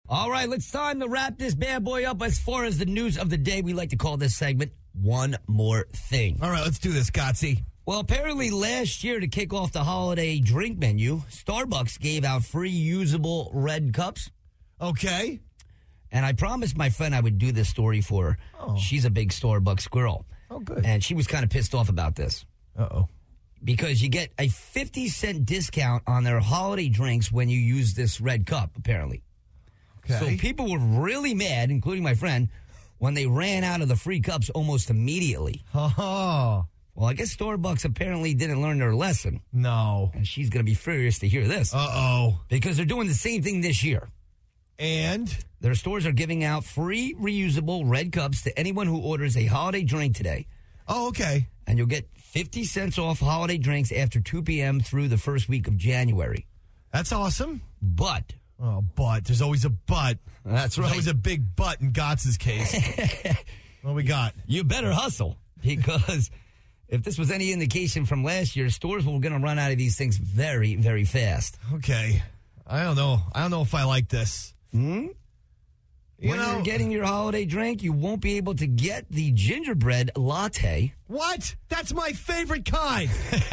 All right, it's time to wrap this bad boy up. As far as the news of the day, we like to call this segment One More Thing. All right, let's do this, Gotsy. Well, apparently last year to kick off the holiday drink menu, Starbucks gave out free usable red cups. Okay. And I promised my friend I would do this story for her. Oh. She's a big Starbucks girl. Oh, good. And she was kind of pissed off about this. Uh-oh. Because you get a 50-cent discount on their holiday drinks when you use this red cup, apparently. Okay. So people were really mad, including my friend, when they ran out of the free cups almost immediately. Oh. Well, I guess Starbucks apparently didn't learn their lesson. No. And she's going to be furious to hear this. Uh-oh. Because they're doing the same thing this year. And? Their stores are giving out free reusable red cups to anyone who orders a holiday drink today. Oh, okay. And you'll get 50 cents off holiday drinks after 2 p.m. through the first week of January. That's awesome. But. Oh, but. There's always a but. That's right. There's always a big but in Gotz's case. What we got? You better hustle. Because if this was any indication from last year, stores were going to run out of these things very, very fast. Okay. I don't know. I don't know if I like this. When you're getting your holiday drink, you won't be able to get the gingerbread latte. What? That's my favorite kind.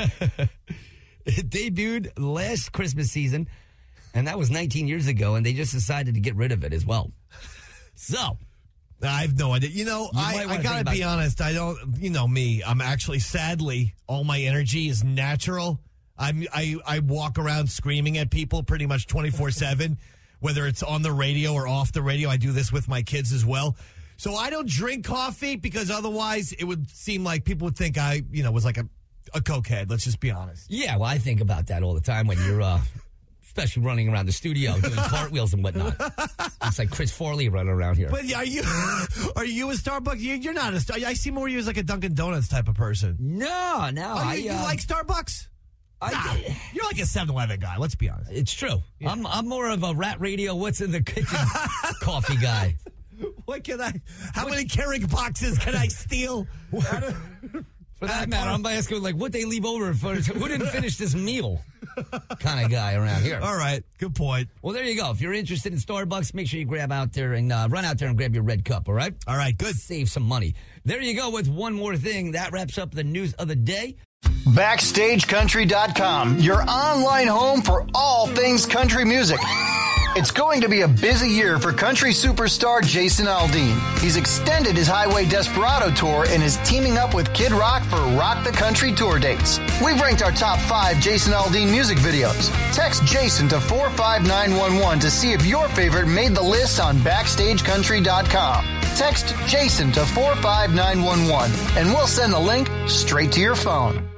It debuted last Christmas season, and that was 19 years ago, and they just decided to get rid of it as well. So, I have no idea. I got to be honest. I don't, me. I'm actually, sadly, all my energy is natural. I walk around screaming at people pretty much 24/7, whether it's on the radio or off the radio. I do this with my kids as well. So I don't drink coffee because otherwise it would seem like people would think I, was like a cokehead. Let's just be honest. Yeah, well, I think about that all the time when you're, especially running around the studio doing cartwheels and whatnot. It's like Chris Farley running around here. But are you a Starbucks? You're not a Starbucks. I see more you as like a Dunkin' Donuts type of person. No. You like Starbucks? You're like a 7-Eleven guy. Let's be honest. It's true. Yeah. I'm more of a rat radio, what's in the kitchen coffee guy. How many Keurig boxes can I steal? For that matter, I'm asking what they leave over for who didn't finish this meal kind of guy around here. All right. Good point. Well, there you go. If you're interested in Starbucks, make sure you run out there and grab your red cup, all right? All right, good. Save some money. There you go with One More Thing. That wraps up the news of the day. BackstageCountry.com, your online home for all things country music. It's going to be a busy year for country superstar Jason Aldean. He's extended his Highway Desperado tour and is teaming up with Kid Rock for Rock the Country tour dates. We've ranked our top 5 Jason Aldean music videos. Text Jason to 45911 to see if your favorite made the list on BackstageCountry.com. Text Jason to 45911 and we'll send the link straight to your phone.